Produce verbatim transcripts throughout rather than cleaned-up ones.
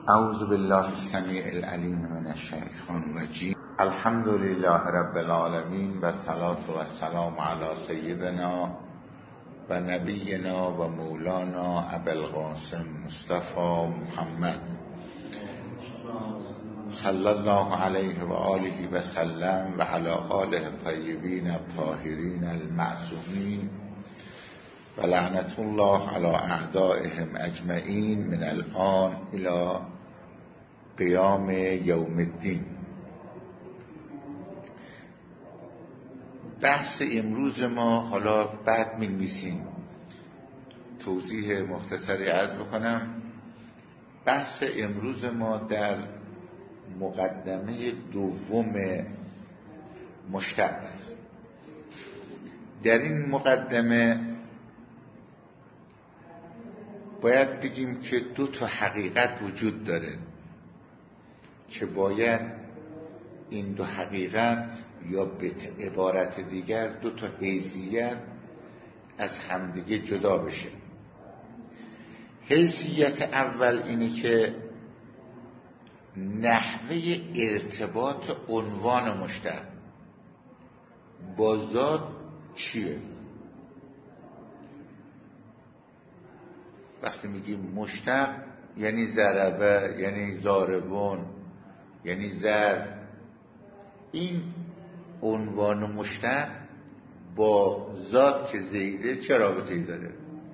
اعوذ بالله السمیع العلیم من الشیطان الرجیم. الحمد لله رب العالمین و الصلاة و السلام علی سیدنا و نبینا و مولانا ابوالقاسم مصطفی محمد صلی الله علیه و آله و سلم و علی آله الطیبین الطاهرین المعصومین و لعنت الله علی اعدائهم اجمعین من الان الی قیام یوم الدین. بحث امروز ما، حالا بعد می‌نویسیم توضیح مختصری عرض بکنم. بحث امروز ما در مقدمه دوم مشتق است. در این مقدمه باید بگیم که دو تا حقیقت وجود داره که باید این دو حقیقت یا به عبارت دیگر دو تا حیثیت از همدیگه جدا بشه. حیثیت اول اینه که نحوه ارتباط عنوان مشتق با ذات چیه؟ وقتی میگیم مشتق یعنی ضربه، یعنی ضاربون، یعنی ضرب. این عنوان مشتق با ذات که زیده چه رابطه‌ای داره؟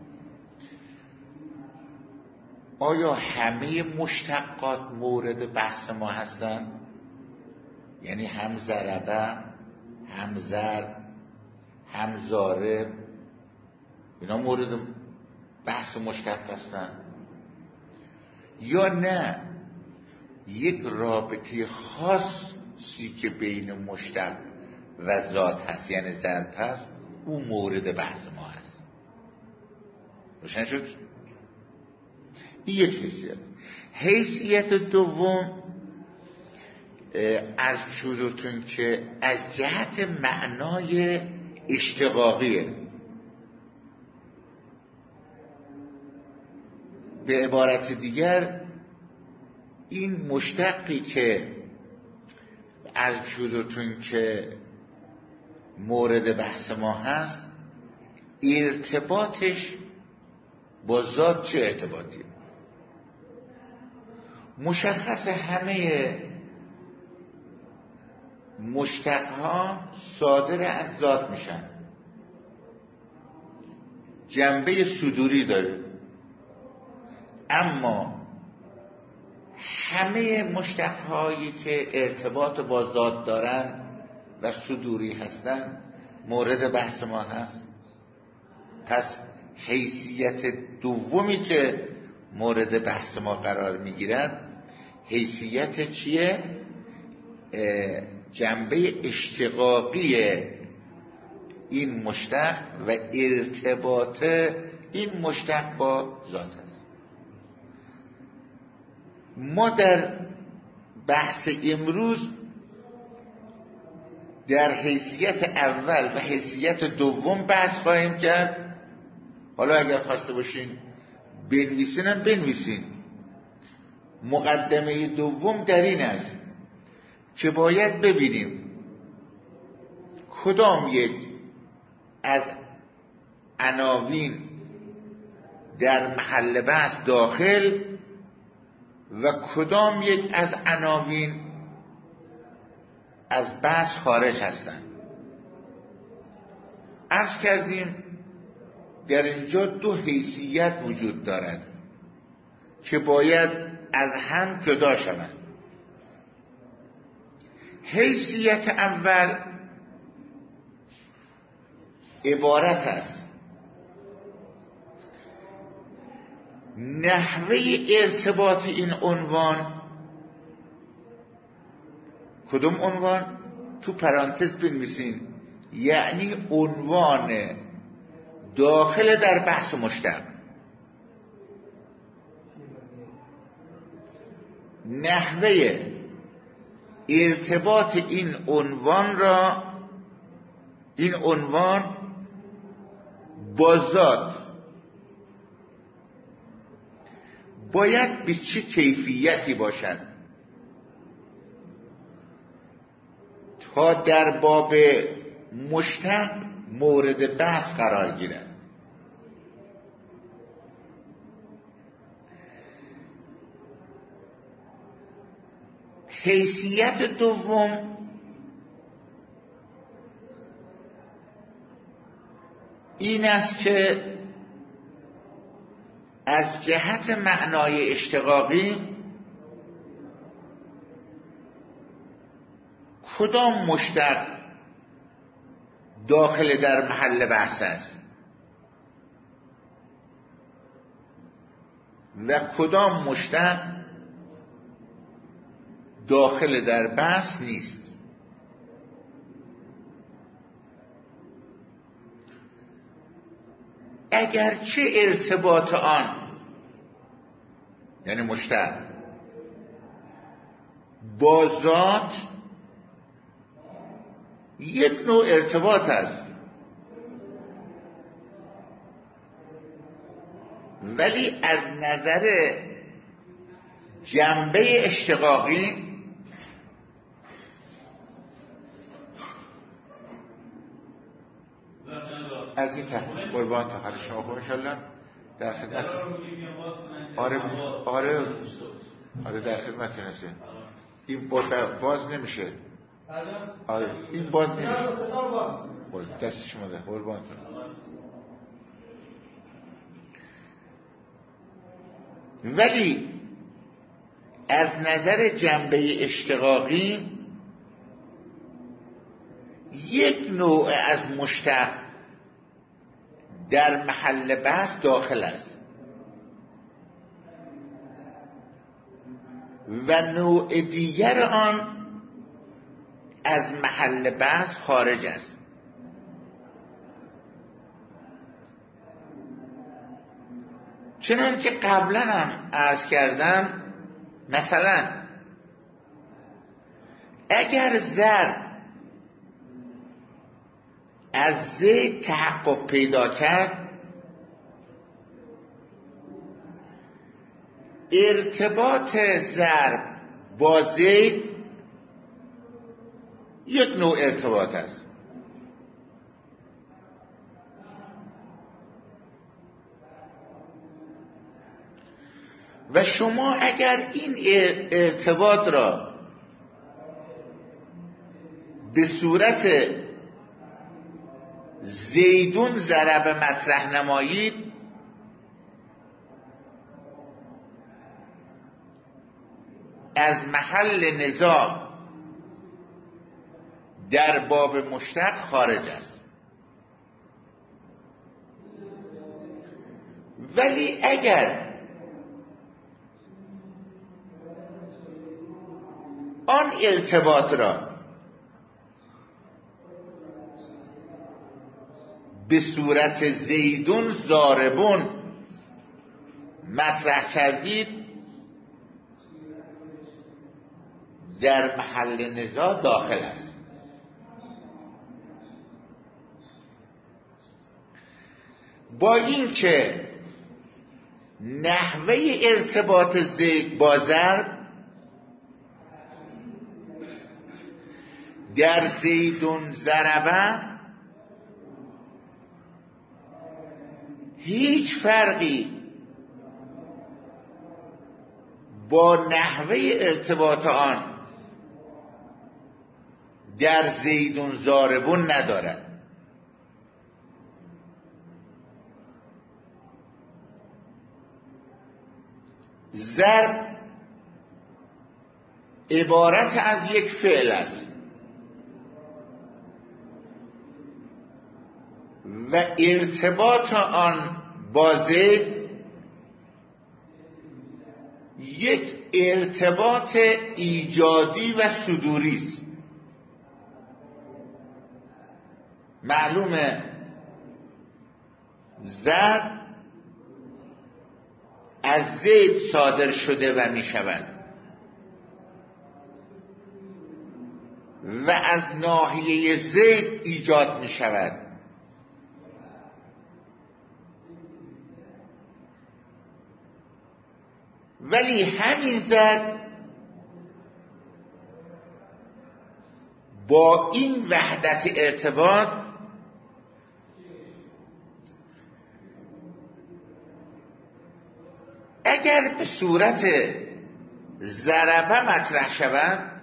آیا همه مشتقات مورد بحث ما هستن؟ یعنی هم ضربه، هم ضرب، هم ضارب، اینا مورد بحث مشتق هستن؟ یا نه یک رابطه خاصی که بین مشتق و ذات هست یعنی ضرب هست اون مورد بحث ما هست؟ روشن شد؟ این یک حیثیت. حیثیت دوم از شروعتون که از جهت معنای اشتقاقیه. به عبارت دیگر این مشتقی که از شروعتون که مورد بحث ما هست ارتباطش با ذات چه ارتباطیه؟ مشخص همه مشتقها صادر از ذات میشن، جنبه صدوری داره، اما همه مشتقهایی که ارتباط با ذات دارن و صدوری هستن مورد بحث ما هست. پس حیثیت دومی که مورد بحث ما قرار میگیرد حیثیت چیه؟ جنبه اشتقاقی این مشتق و ارتباط این مشتق با ذات است. ما در بحث امروز در حیثیت اول و حیثیت دوم بحث خواهیم کرد. حالا اگر خواسته باشین بنویسینم بنویسین. مقدمه دوم در این است که باید ببینیم کدام یک از عناوین در محل بحث داخل و کدام یک از عناوین از بحث خارج هستند. عرض کردیم در اینجا دو حیثیت وجود دارد که باید از هم جدا شوند. حیثیت اول عبارت است نحوه ارتباط این عنوان. کدوم عنوان؟ تو پرانتز بنویسین، یعنی عنوان داخل در بحث مشتق. نحوه ارتباط این عنوان را این عنوان با ذات باید به چه کیفیتی باشد تا در باب مشتق مورد بحث قرار گیرد. حیثیت دوم این است که از جهت معنای اشتقاقی کدام مشتق داخل در محل بحث است و کدام مشتق داخل در بحث نیست. اگرچه ارتباط آن یعنی مشتق با ذات یک نوع ارتباط است، ولی از نظر جنبه اشتقاقی از این تحقیق قربان تا شما خوب انشالله در خدمت. آره آره آره در خدمت نسه این باز نمیشه. آره این باز نمیشه. دست شما ده قربان. ولی از نظر جنبه اشتقاقی یک نوع از مشتق در محل بحث داخل است و نوع دیگر آن از محل بحث خارج است. چنانچه قبلا هم عرض کردم، مثلا اگر ضرب از زید تحقق پیدا کرد، ارتباط ضرب با زید یک نوع ارتباط است. و شما اگر این ارتباط را به صورت زیدون ضرب مطرح نمایید، از محل نزاع در باب مشتق خارج است. ولی اگر آن ارتباط را به صورت زیدون ضاربون مطرح کردید، در محل نزاع داخل است. با اینکه نحوه ارتباط زید با ضرب در زیدون ضربه هیچ فرقی با نحوه ارتباط آن در زیدون ضاربون ندارد. ضرب عبارت از یک فعل است و ارتباط آن با زید یک ارتباط ایجادی و صدوری است. معلومه ضرب از زید صادر شده و می شود و از ناحیه زید ایجاد می شود. ولی همین ذات با این وحدت ارتباط اگر به صورت ضربه مطرح شود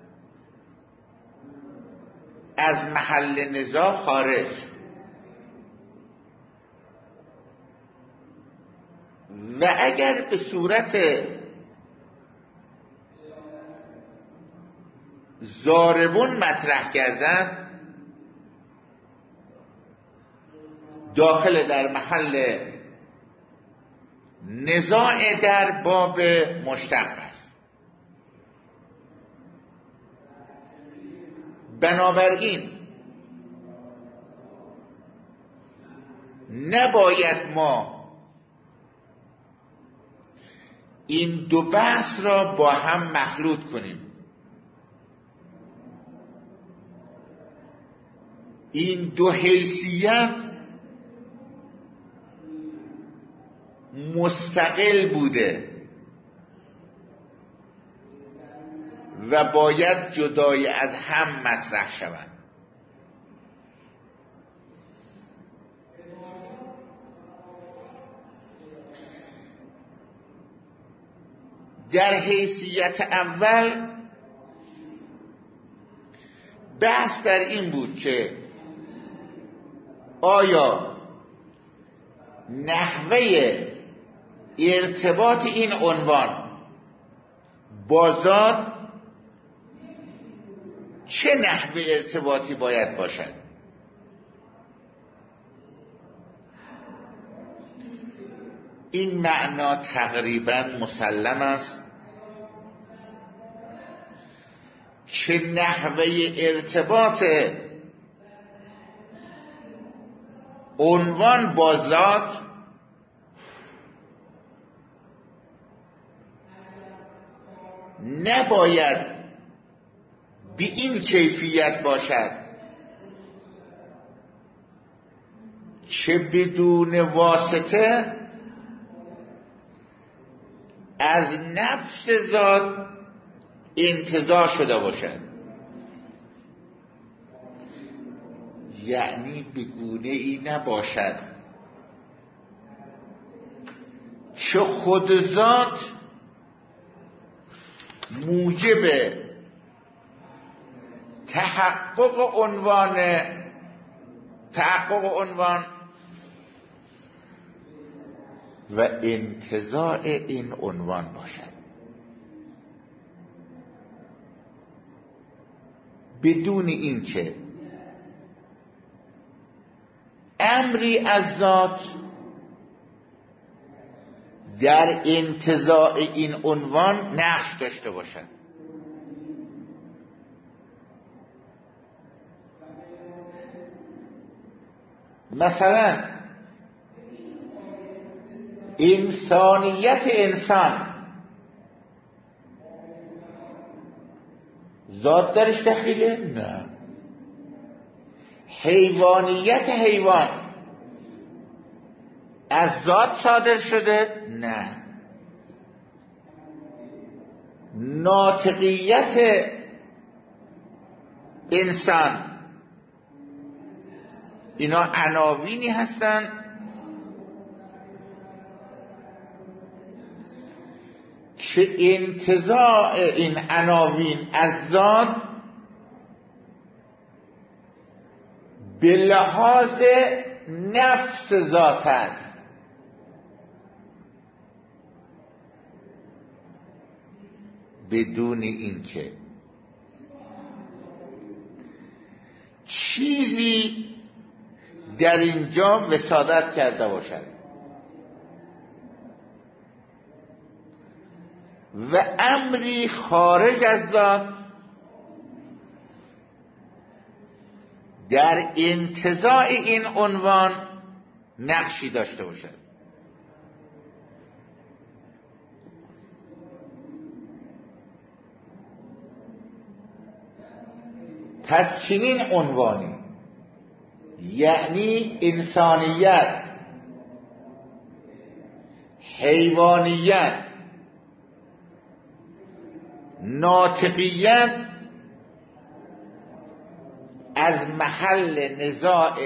از محل نزاع خارج و اگر به صورت ضاربون مطرح کردن داخل در محل نزاع در باب مشتق است. بنابراین نباید ما این دو بحث را با هم مخلوط کنیم. این دو حیثیت مستقل بوده و باید جدای از هم مطرح شوند. در حیثیت اول بحث در این بود که آیا نحوه ارتباط این عنوان با ذات چه نحوه ارتباطی باید باشد؟ این معنا تقریبا مسلم است که نحوه ارتباط عنوان با ذات نباید به این کیفیت باشد که بدون واسطه از نفس ذات انتزاع شده باشد، یعنی به گونه ای نباشد که خود ذات موجب تحقق عنوان تحقق عنوان و انتزاع این عنوان باشد. بدون این که امری از ذات در انتزاع این عنوان نقش داشته باشد. مثلا انسانیت انسان ذات درش دخیله؟ نه. حیوانیت حیوان از ذات صادر شده؟ نه. ناطقیت انسان اینا عناوینی هستند که انتزاع این عناوین از ذات به لحاظ نفس ذات است. بدون اینکه چیزی در اینجا وسادت کرده باشد و امری خارج از ذات در انتزاع این عنوان نقشی داشته باشد. پس چنین عنوانی یعنی انسانیت، حیوانیت ناطقیت از محل نزاع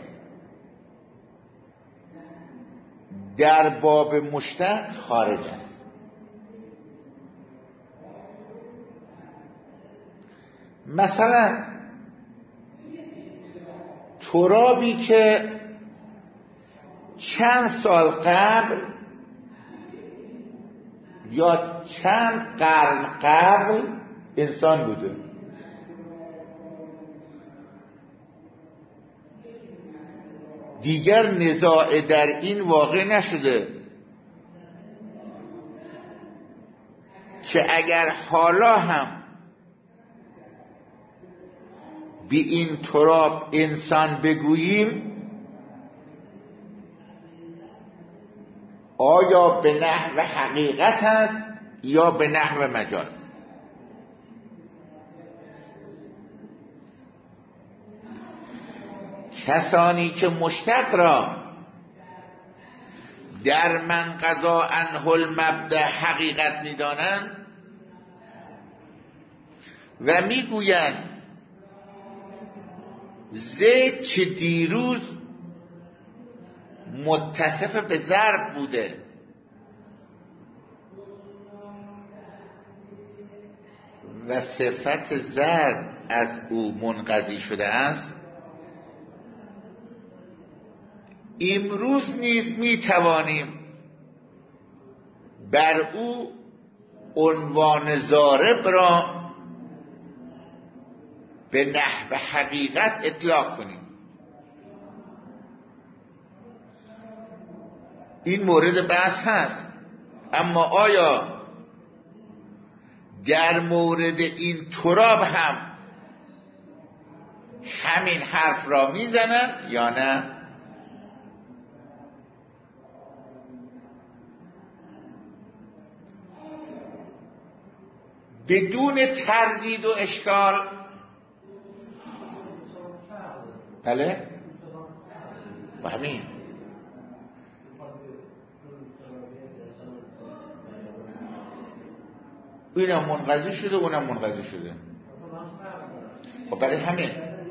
در باب مشتق خارج است. مثلا ترابی که چند سال قبل یا چند قرن قبل انسان بوده، دیگر نزاع در این واقع نشده که اگر حالا هم به این تراب انسان بگوییم آیا به نحو حقیقت است یا به نحو مجاز. کسانی که مشتق را در من قضا عنه المبدأ حقیقت می‌دانند و میگویند زید که دیروز متصف به ضرب بوده و صفت ضرب از او منقضی شده است، امروز نیز می توانیم بر او عنوان ضارب را به نحو حقیقت اطلاق کنیم. این مورد بحث هست، اما آیا در مورد این تراب هم همین حرف را میزنن یا نه؟ بدون تردید و اشکال. بله و همین اینم منقضی شده اونم منقضی شده. خب برای همین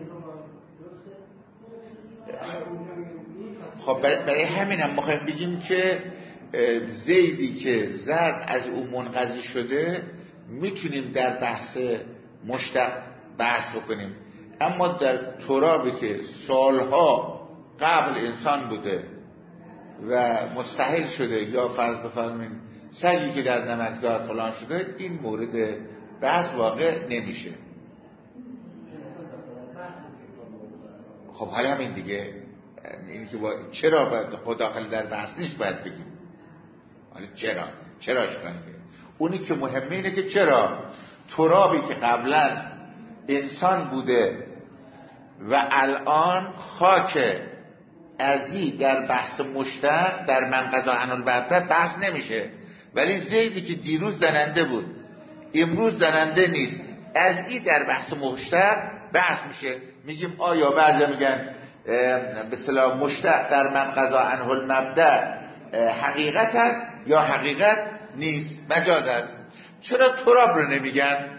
خب برای همین هم میخوایم بگیم که زیدی که ضرب از او منقضی شده میتونیم در بحث مشتق بحث بکنیم، اما در ترابی که سالها قبل انسان بوده و مستحیل شده یا فرض بفرمایید سگی که در نمکدار فلان شده، این مورد بحث واقع نمیشه. خب حالا همین دیگه، این که با... چرا باید داخل در بحث نیست باید بگیم حالا چرا چرا شکنیم. اونی که مهمه اینه که چرا ترابی که قبلا انسان بوده و الان خاک ازی در بحث مشتق در من قضا عنه المبدأ بحث نمیشه، ولی زیدی که دیروز زننده بود امروز زننده نیست از این در بحث مشتق بحث میشه. میگیم آیا بعضی میگن به اصطلاح مشتق در من قضا عنه المبدأ حقیقت است یا حقیقت نیست، مجاز است. چرا تراب رو نمیگن؟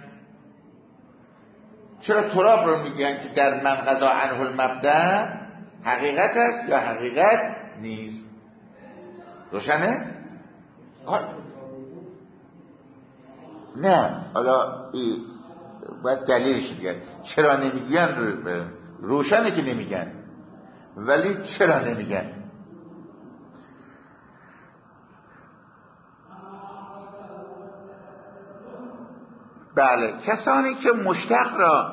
چرا تراب رو میگن که در من قضا عنه المبدأ حقیقت است یا حقیقت نیست؟ روشنه؟ نه حالا باید دلیلش دیگه چرا نمیگن. روشنه که نمیگن، ولی چرا نمیگن؟ بله، کسانی که مشتق را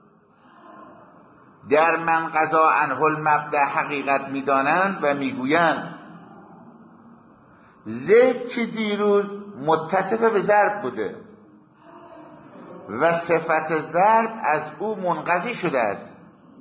در من قضا عنه المبدأ حقیقت میدانند و میگویند زید که دیروز متصف به ضرب بوده و صفت ضرب از او منقضی شده است،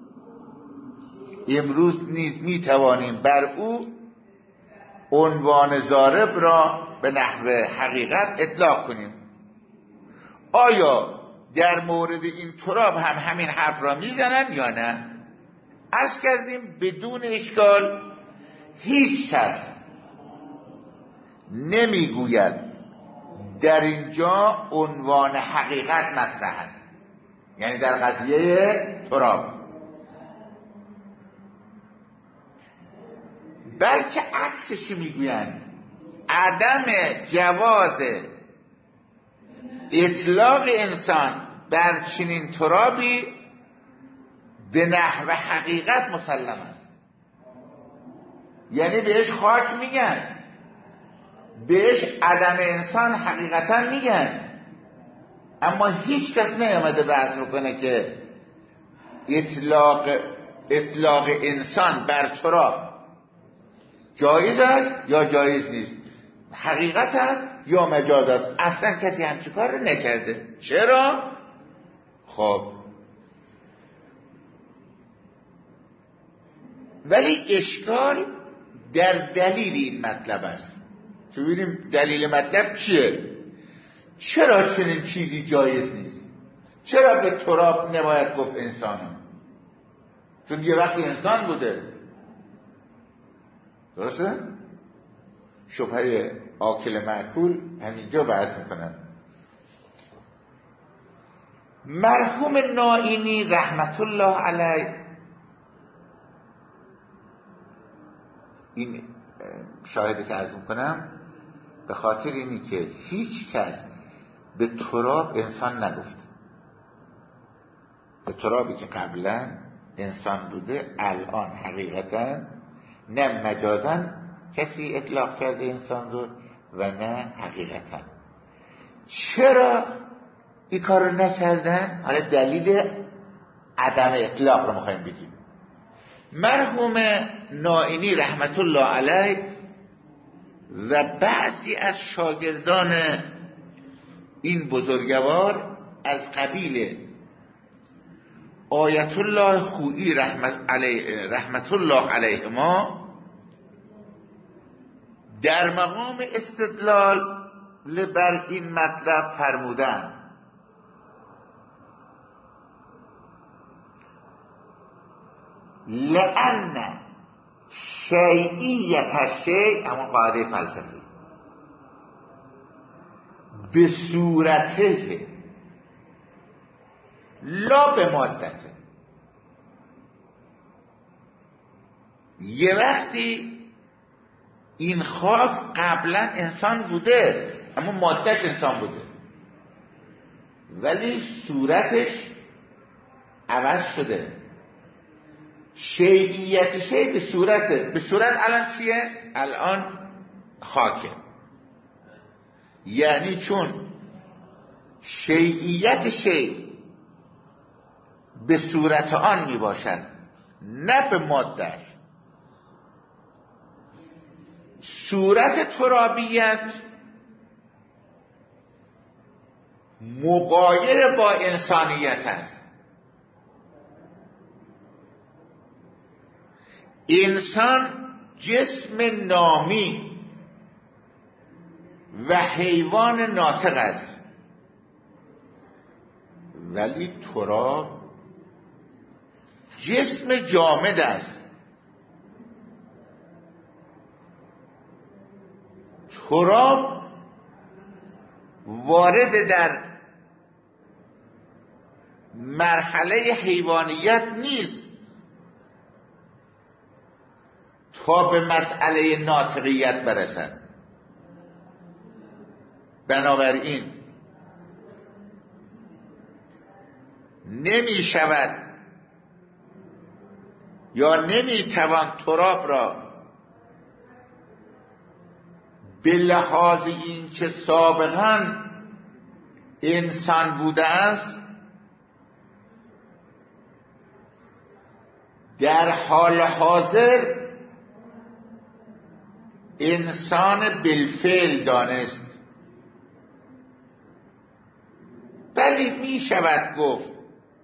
امروز نیز میتوانیم بر او عنوان ضارب را به نحو حقیقت اطلاق کنیم. آیا در مورد این تراب هم همین حرف را میزنن یا نه؟ عرض کردیم بدون اشکال هیچ کس نمیگوید در اینجا عنوان حقیقت مطرح است، یعنی در قضیه تراب. بلکه عکسش میگویند عدم جواز اطلاق انسان بر چنین ترابی به نحو حقیقت مسلم است. یعنی بهش خاک میگن، بهش عدم انسان حقیقتا میگن، اما هیچ کس نیامده بحث بکنه که اطلاق اطلاق انسان بر تراب جایز است یا جایز نیست، حقیقت است یا مجاز است. اصلا کسی همچین کار رو نکرده. چرا؟ خب ولی اشکال در دلیل این مطلب است که ببینیم دلیل مطلب چیه. چرا چنین چیزی جایز نیست؟ چرا به تراب نباید گفت انسانه؟ چون یه وقتی انسان بوده. درسته؟ شبهه آکل معکول همینجا بحث میکنن. مرحوم نائینی رحمت الله علیه این شاهدی که عرض میکنم به خاطر اینی که هیچ کس به تراب انسان نگفت. به ترابی که قبلا انسان بوده الان حقیقتا نه مجازا کسی اطلاق کرده انسان رو و نه حقیقتا. چرا این کار رو نکردن؟ حالا دلیل عدم اطلاق رو میخوایم بگیم. مرحوم نائینی رحمت الله علیه و بعضی از شاگردان این بزرگوار از قبیل آیت الله خویی رحمت, علیه رحمت الله علیهما در مقام استدلال بر این مطلب فرمودند لأن شیعیت الشیء، اما قاعده فلسفی، به صورته لا به مادته. یه وقتی این خاک قبلا انسان بوده اما مادهش انسان بوده ولی صورتش عوض شده. شیعیت شیء به صورته، به صورت الان چیه؟ الان خاکه. یعنی چون شیعیت شیء به صورت آن می باشد نه به مادهش. صورت ترابیت مغایر با انسانیت است. انسان جسم نامی و حیوان ناطق است ولی تراب جسم جامد است. تراب وارد در مرحله حیوانیت نیست تا به مسئله ناطقیت برسد. بنابراین نمی شود یا نمی توان تراب را به لحاظ این که سابقاً انسان بوده است در حال حاضر انسان بالفعل دانست. ولی می شود گفت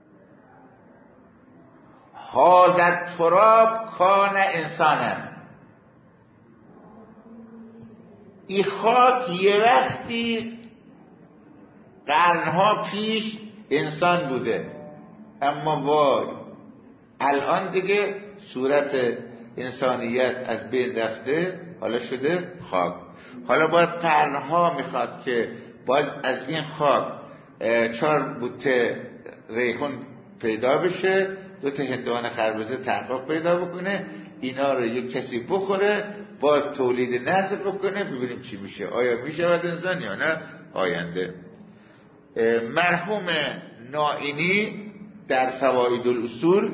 هذا تراب کان انسانا، این خاک یه وقتی قرنها پیش انسان بوده اما وای الان دیگه صورت انسانیت از بین رفته، حالا شده خاک. حالا باید قرنها میخواد که باز از این خاک چهار بوته ریحون پیدا بشه، دو تا هندوانه خربزه تحقق پیدا بکنه، اینا رو یک کسی بخوره، باز تولید نسل بکنه، ببینیم چی میشه، آیا میشود انسان یا نه آینده. مرحوم نائینی در فواید الاصول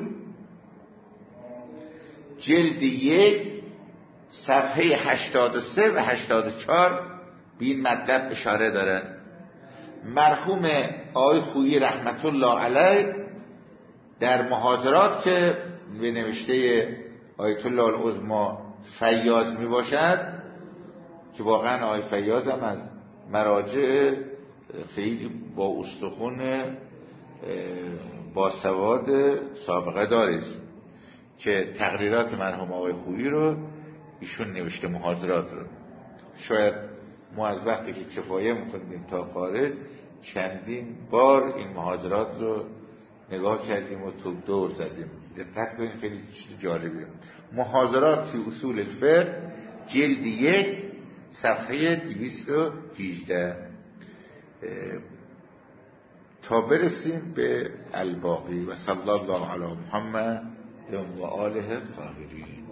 جلد یک صفحه هشتاد و سه و هشتاد و چهار به این مطلب اشاره دارن. مرحوم آقای خویی رحمت الله علیه در محاضرات که به نوشته آیت الله العظمی فیاض می باشد، که واقعا آقای فیاض هم از مراجع خیلی با استخون با سواد سابقه داریست که تقریرات مرحوم آقای خویی رو ایشون نوشته، محاضرات رو. شاید ما از وقتی که کفایه می‌خوندیم تا خارج چندین بار این محاضرات رو نگاه کردیم و تو دور زدیم. دقت کنید، خیلی چیز جالبیه. محاضرات فی اصول الفقه جلد یک صفحه دویست و هجده تا برسیم به الباقی. و صلی الله علی محمد و آله الطاهرین.